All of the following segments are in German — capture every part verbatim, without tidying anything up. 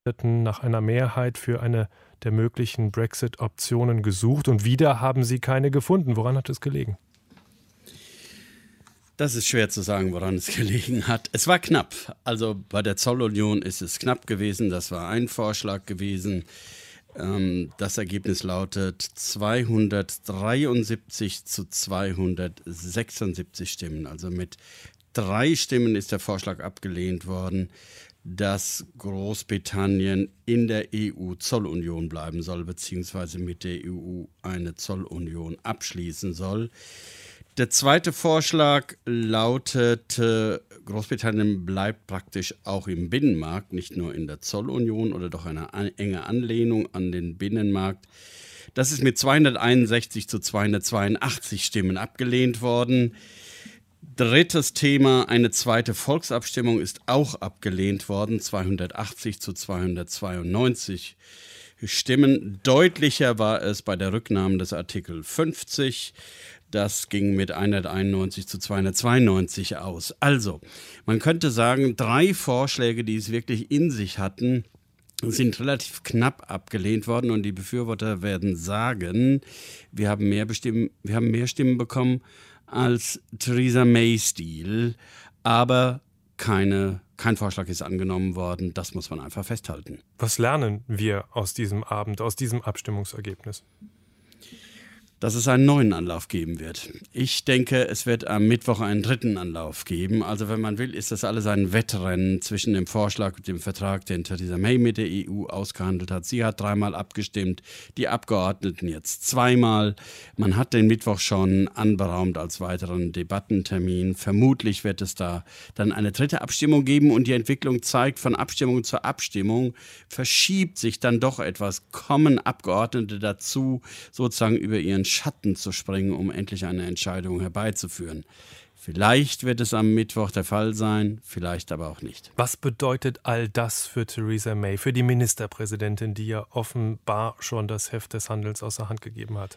nach einer Mehrheit für eine der möglichen Brexit-Optionen gesucht und wieder haben Sie keine gefunden. Woran hat es gelegen? Das ist schwer zu sagen, woran es gelegen hat. Es war knapp. Also bei der Zollunion ist es knapp gewesen. Das war ein Vorschlag gewesen. Ähm, das Ergebnis lautet zweihundertdreiundsiebzig zu zweihundertsechsundsiebzig Stimmen. Also mit drei Stimmen ist der Vorschlag abgelehnt worden, dass Großbritannien in der E U-Zollunion bleiben soll, beziehungsweise mit der E U eine Zollunion abschließen soll. Der zweite Vorschlag lautet, Großbritannien bleibt praktisch auch im Binnenmarkt, nicht nur in der Zollunion oder doch eine enge Anlehnung an den Binnenmarkt. Das ist mit zweihunderteinundsechzig zu zweihundertzweiundachtzig Stimmen abgelehnt worden. Drittes Thema, eine zweite Volksabstimmung ist auch abgelehnt worden, zweihundertachtzig zu zweihundertzweiundneunzig Stimmen. Deutlicher war es bei der Rücknahme des Artikel fünfzig. Das ging mit hunderteinundneunzig zu zweihundertzweiundneunzig aus. Also, man könnte sagen, drei Vorschläge, die es wirklich in sich hatten, sind relativ knapp abgelehnt worden. Und die Befürworter werden sagen, wir haben mehr, Bestimm- wir haben mehr Stimmen bekommen als Theresa Mays Deal. Aber keine, kein Vorschlag ist angenommen worden. Das muss man einfach festhalten. Was lernen wir aus diesem Abend, aus diesem Abstimmungsergebnis? Dass es einen neuen Anlauf geben wird. Ich denke, es wird am Mittwoch einen dritten Anlauf geben. Also wenn man will, ist das alles ein Wettrennen zwischen dem Vorschlag und dem Vertrag, den Theresa May mit der E U ausgehandelt hat. Sie hat dreimal abgestimmt, die Abgeordneten jetzt zweimal. Man hat den Mittwoch schon anberaumt als weiteren Debattentermin. Vermutlich wird es da dann eine dritte Abstimmung geben und die Entwicklung zeigt, von Abstimmung zu Abstimmung verschiebt sich dann doch etwas. Kommen Abgeordnete dazu, sozusagen über ihren Schatten zu springen, um endlich eine Entscheidung herbeizuführen. Vielleicht wird es am Mittwoch der Fall sein, vielleicht aber auch nicht. Was bedeutet all das für Theresa May, für die Ministerpräsidentin, die ja offenbar schon das Heft des Handels außer Hand gegeben hat?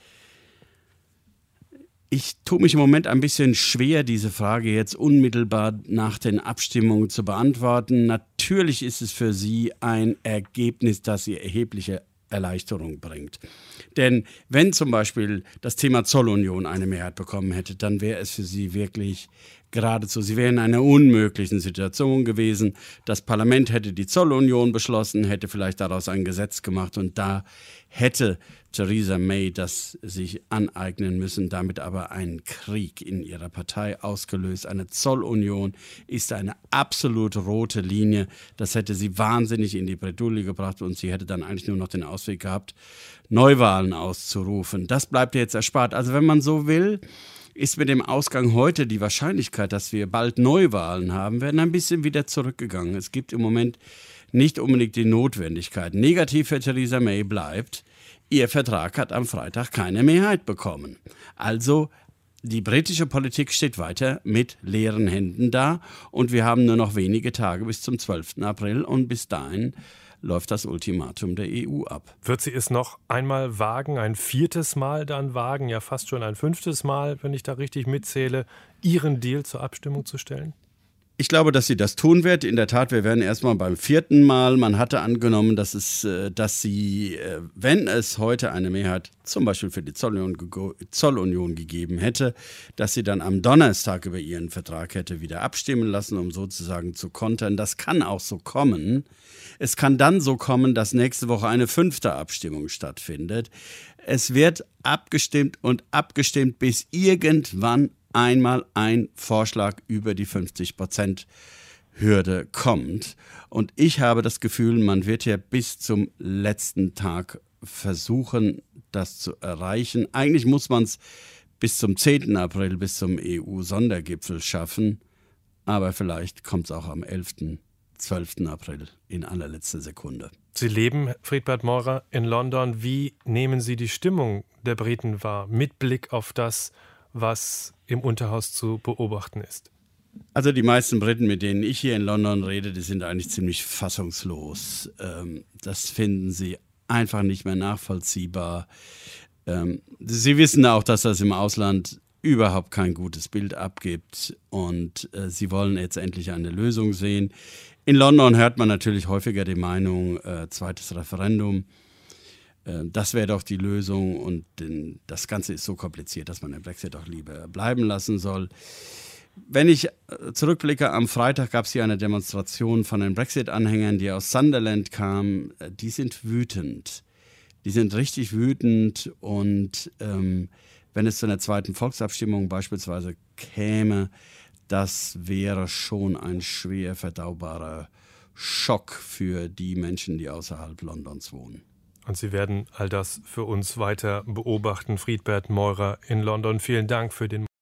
Ich tue mich im Moment ein bisschen schwer, diese Frage jetzt unmittelbar nach den Abstimmungen zu beantworten. Natürlich ist es für sie ein Ergebnis, das ihr erhebliche Erleichterung bringt. Denn wenn zum Beispiel das Thema Zollunion eine Mehrheit bekommen hätte, dann wäre es für sie wirklich geradezu, sie wäre in einer unmöglichen Situation gewesen. Das Parlament hätte die Zollunion beschlossen, hätte vielleicht daraus ein Gesetz gemacht und da hätte Theresa May das sich aneignen müssen, damit aber einen Krieg in ihrer Partei ausgelöst. Eine Zollunion ist eine absolut rote Linie. Das hätte sie wahnsinnig in die Bredouille gebracht und sie hätte dann eigentlich nur noch den Ausweg gehabt, Neuwahlen auszurufen. Das bleibt ihr jetzt erspart. Also wenn man so will, ist mit dem Ausgang heute die Wahrscheinlichkeit, dass wir bald Neuwahlen haben werden, ein bisschen wieder zurückgegangen. Es gibt im Moment nicht unbedingt die Notwendigkeit. Negativ für Theresa May bleibt, ihr Vertrag hat am Freitag keine Mehrheit bekommen. Also die britische Politik steht weiter mit leeren Händen da und wir haben nur noch wenige Tage bis zum zwölften April und bis dahin läuft das Ultimatum der E U ab. Wird sie es noch einmal wagen, ein viertes Mal dann wagen, ja fast schon ein fünftes Mal, wenn ich da richtig mitzähle, ihren Deal zur Abstimmung zu stellen? Ich glaube, dass sie das tun wird. In der Tat, wir werden erstmal beim vierten Mal. Man hatte angenommen, dass, es, dass sie, wenn es heute eine Mehrheit zum Beispiel für die Zollunion, Zollunion gegeben hätte, dass sie dann am Donnerstag über ihren Vertrag hätte wieder abstimmen lassen, um sozusagen zu kontern. Das kann auch so kommen. Es kann dann so kommen, dass nächste Woche eine fünfte Abstimmung stattfindet. Es wird abgestimmt und abgestimmt, bis irgendwann einmal ein Vorschlag über die fünfzig Prozent Hürde kommt. Und ich habe das Gefühl, man wird ja bis zum letzten Tag versuchen, das zu erreichen. Eigentlich muss man es bis zum zehnten April, bis zum E U-Sondergipfel schaffen. Aber vielleicht kommt es auch am elften, zwölften April in allerletzter Sekunde. Sie leben, Friedbert Maurer, in London. Wie nehmen Sie die Stimmung der Briten wahr, mit Blick auf das, was im Unterhaus zu beobachten ist? Also die meisten Briten, mit denen ich hier in London rede, die sind eigentlich ziemlich fassungslos. Ähm, das finden sie einfach nicht mehr nachvollziehbar. Ähm, sie wissen auch, dass das im Ausland überhaupt kein gutes Bild abgibt und äh, sie wollen jetzt endlich eine Lösung sehen. In London hört man natürlich häufiger die Meinung, äh, zweites Referendum, äh, das wäre doch die Lösung und den, das Ganze ist so kompliziert, dass man den Brexit auch lieber bleiben lassen soll. Wenn ich zurückblicke, am Freitag gab es hier eine Demonstration von den Brexit-Anhängern, die aus Sunderland kamen. Die sind wütend. Die sind richtig wütend und ähm, wenn es zu einer zweiten Volksabstimmung beispielsweise käme, das wäre schon ein schwer verdaubarer Schock für die Menschen, die außerhalb Londons wohnen. Und Sie werden all das für uns weiter beobachten. Friedbert Meurer in London, vielen Dank für den